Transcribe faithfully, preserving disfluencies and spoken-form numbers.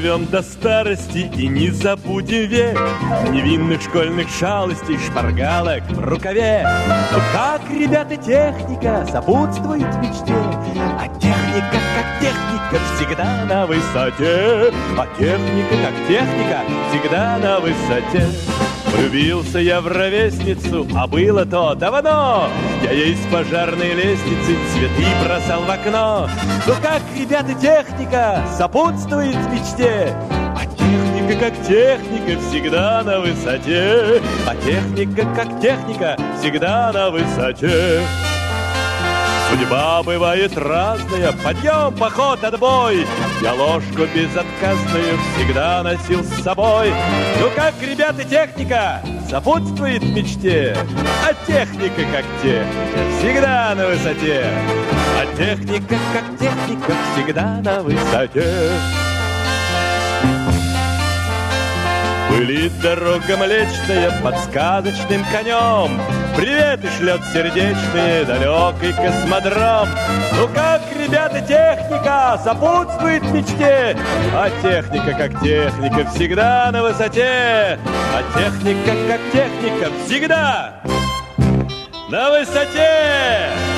Доживем до старости и не забудем век невинных школьных шалостей, шпаргалок в рукаве. Как, ребята, техника сопутствует мечте, а техника, как техника, всегда на высоте. А техника, как техника, всегда на высоте. Влюбился я в ровесницу, а было то давно. Я ей с пожарной лестницы цветы бросал в окно. Ну как, ребята, техника сопутствует мечте, а техника, как техника, всегда на высоте. А техника, как техника, всегда на высоте. Судьба бывает разная, подъем, поход, отбой. Я ложку безотказную всегда носил с собой. Ну как, ребята, техника сопутствует мечте, а техника, как техника, всегда на высоте. А техника, как техника, всегда на высоте. Пылит дорога млечная под сказочным конем, приветы шлет сердечные далекий космодром. Ну как, ребята, техника сопутствует мечте, а техника, как техника, всегда на высоте. А техника, как техника, всегда на высоте.